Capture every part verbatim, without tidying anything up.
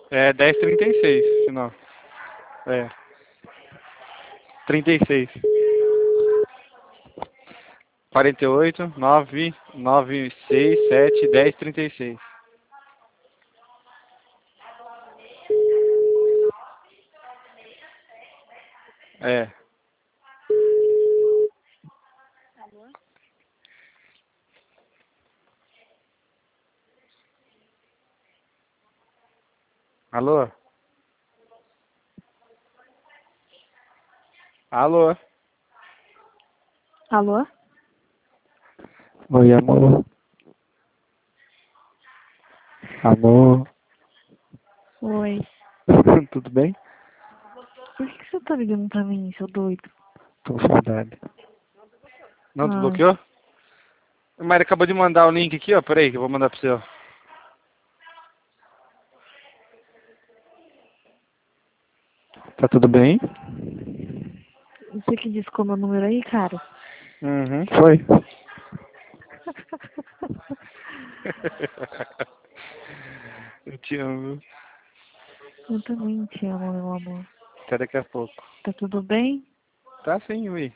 É dez e trinta e seis, final. É. trinta e seis. quarenta e oito, nove, nove, seis, sete, dez, trinta e seis. É. Alô? Alô? Alô? Oi, amor. Amor. Oi. Tudo bem? Por que que você tá ligando pra mim, seu doido? Tô com saudade. Não Ah, desbloqueou? O Mário acabou de mandar o link aqui, ó. Peraí que eu vou mandar pro seu. Tá tudo bem? você que discou meu número aí, cara? Uhum. Foi. Eu te amo. Eu também te amo, meu amor. Até daqui a pouco. Tá tudo bem? Tá sim, ui.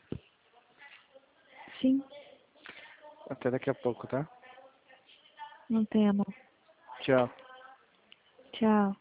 Sim. Até daqui a pouco, tá? Não tem amor. Tchau. Tchau.